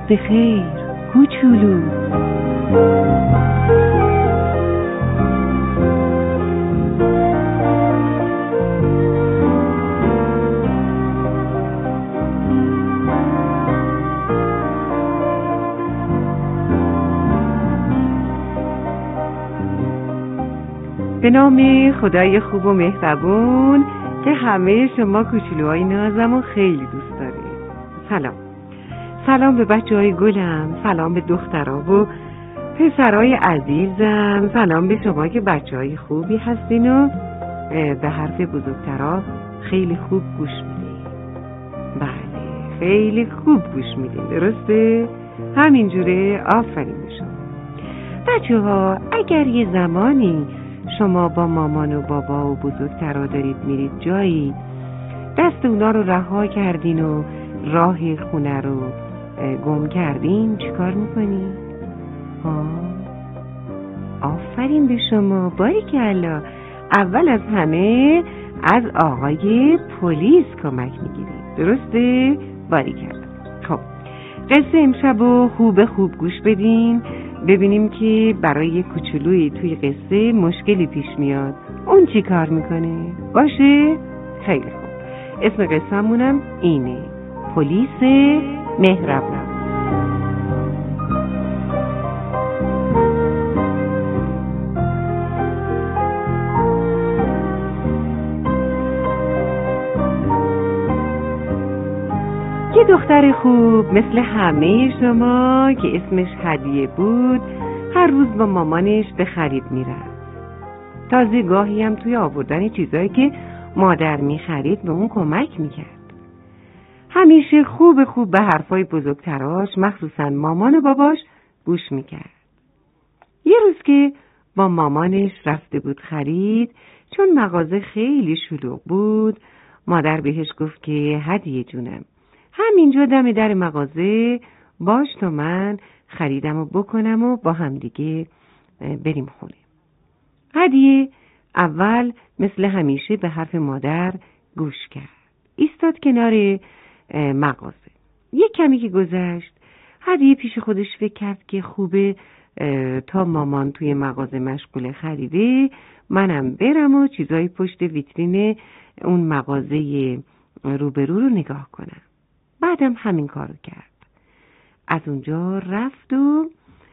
شب بخیر کوچولو. به نام خدای خوب و مهربون که همه شما کوچولوهای نازم و خیلی دوست داره. سلام به بچه‌های گلم، سلام به دخترها و پسرای عزیزم، سلام به شما که بچه‌های خوبی هستین و به حرف بزرگترها خیلی خوب گوش میدین. بله، خیلی خوب گوش میدین، درسته؟ همینجوره. آفرین به شما بچه‌ها. اگر یه زمانی شما با مامان و بابا و بزرگترها دارید میرید جایی، دست اونا رو رها کردین و راه خونه رو گم کردین، چیکار میکنین؟ آفرین به شما، باریکلا. اول از همه از آقای پلیس کمک میگیرید، درسته؟ باریکلا. خب قصه امشب رو خوب گوش بدین، ببینیم که برای کوچولویی توی قصه مشکلی پیش میاد، اون چی کار میکنه؟ باشه؟ خیلی خوب. اسم قصه‌مونم اینه، پلیس مهربون. یه دختر خوب مثل همه شما که اسمش هدیه بود، هر روز با مامانش به خرید میرفت. تازه گاهی هم توی آوردن چیزایی که مادر میخرید به اون کمک میکرد. همیشه خوب به حرفای بزرگتراش، مخصوصا مامان و باباش، گوش میکرد. یه روز که با مامانش رفته بود خرید، چون مغازه خیلی شلوغ بود، مادر بهش گفت که هدیه جونم، همینجا دم در مغازه باش تا من خریدم و بکنم و با هم دیگه بریم خونه. هدیه اول مثل همیشه به حرف مادر گوش کرد، ایستاد کنار مغازه. یک کمی که گذشت، هدیه پیش خودش فکر کرد که خوبه تا مامان توی مغازه مشغول خریده، منم برم و چیزای پشت ویترین اون مغازه روبرو رو نگاه کنم. بعدم همین کارو کرد. از اونجا رفت و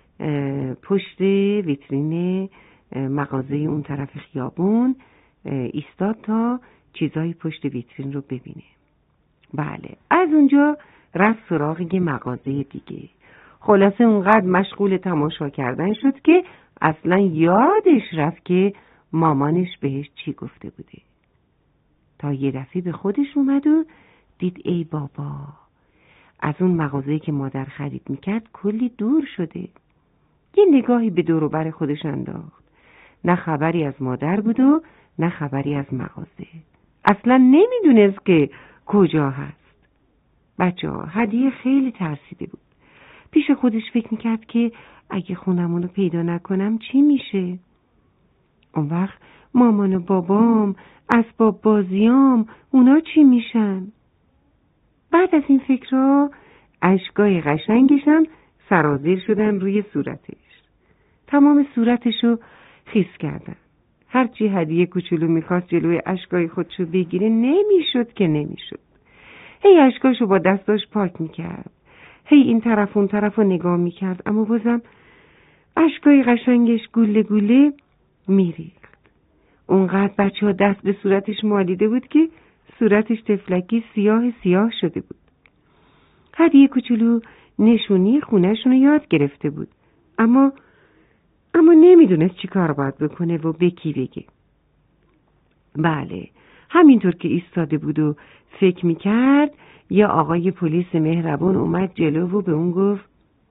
پشت ویترین مغازه اون طرف خیابون ایستاد تا چیزای پشت ویترین رو ببینه. بله، از اونجا رفت سراغ یه مغازه دیگه. خلاصه اونقدر مشغول تماشا کردن شد که اصلا یادش رفت که مامانش بهش چی گفته بوده. تا یه دفعه به خودش اومد و دید ای بابا، از اون مغازه‌ای که مادر خرید میکرد کلی دور شده. یه نگاهی به دور و بر خودش انداخت. نه خبری از مادر بود و نه خبری از مغازه. اصلا نمیدونست که کجا هست. بچه‌ها، هدیه خیلی ترسیده بود. پیش خودش فکر میکرد که اگه خونمونو پیدا نکنم چی میشه؟ اون وقت مامان و بابام، اسباب بازیام، اونا چی میشن؟ بعد از این فکرها اشکای قشنگشم سرازیر شدن روی صورتش. تمام صورتشو خیس کردن. هرچی هدیه کوچولو میخواست جلوی اشکای خودشو بگیره نمیشد. هی اشکاشو با دستاش پاک میکرد. هی این طرف اون طرف رو نگاه میکرد، اما بازم اشکای قشنگش گوله گوله میریخت. اونقدر بچه ها دست به صورتش مالیده بود که صورتش تفلکی سیاه شده بود. هدیه کوچولو نشونی خونه‌شون رو یاد گرفته بود، اما نمیدونست چی کار باید بکنه و به کی بگه. بله، همینطور که ایستاده بود و فکر میکرد، یه آقای پلیس مهربون اومد جلو و به اون گفت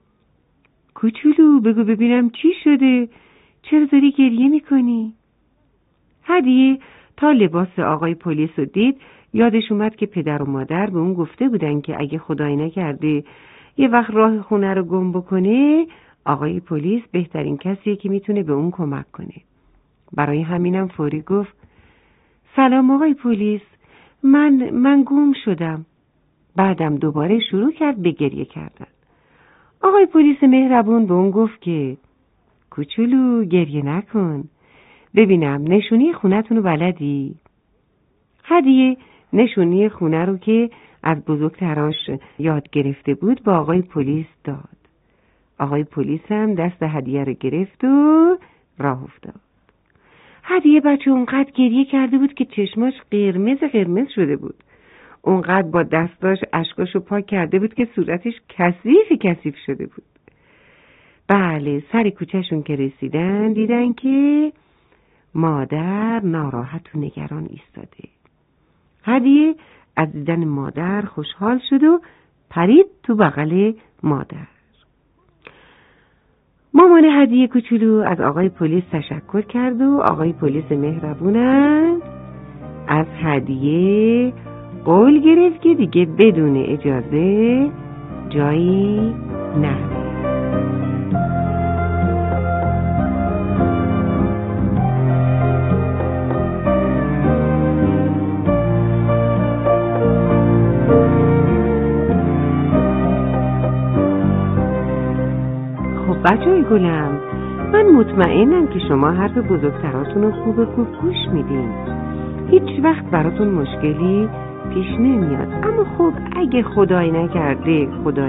کوچولو بگو ببینم چی شده؟ چرا داری گریه میکنی؟ هدیه تا لباس آقای پلیس رو دید، یادش اومد که پدر و مادر به اون گفته بودن که اگه خدایی نکرده یه وقت راه خونه رو گم بکنه، آقای پلیس بهترین کسیه که میتونه به اون کمک کنه. برای همینم فوری گفت سلام آقای پلیس، من گم شدم. بعدم دوباره شروع کرد به گریه کردن. آقای پلیس مهربون به اون گفت که کوچولو گریه نکن، ببینم نشونی خونتون رو بلدی؟ هدیه نشونی خونه رو که از بزرگتراش یاد گرفته بود با آقای پلیس داد. آقای پلیس هم دست هدیه رو گرفت و راه افتاد. هدیه بچه اونقدر گریه کرده بود که چشماش قرمز شده بود. اونقدر با دستاش اشکاشو پاک کرده بود که صورتش کثیف شده بود. بله، سر کوچهشون که رسیدن دیدن که مادر ناراحت و نگران ایستاده. هدیه از دیدن مادر خوشحال شد و پرید تو بغل مادر. مامان هدیه کوچولو از آقای پلیس تشکر کرد و آقای پلیس مهربونم از هدیه قول گرفت که دیگه بدون اجازه جایی نه. بچه‌های گلم، من مطمئنم که شما حرف بزرگتراتون رو خوب گوش میدین. هیچ وقت براتون مشکلی پیش نمیاد. اما خب اگه خدای نکرده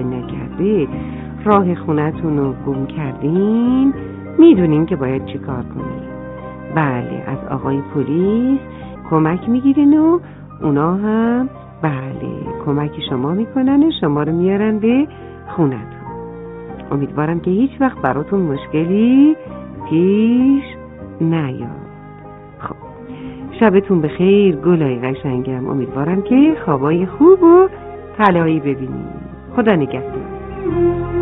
راه خونتون رو گم کردین، میدونین که باید چی کار کنین. بله، از آقای پلیس کمک میگیرین و اونا هم کمک شما میکنن و شما رو میارن به خونتون. امیدوارم که هیچ وقت براتون مشکلی پیش نیاد. خب، شبتون بخیر گلای قشنگم. امیدوارم که خوابای خوب و طلایی ببینید. خدا نگهدار.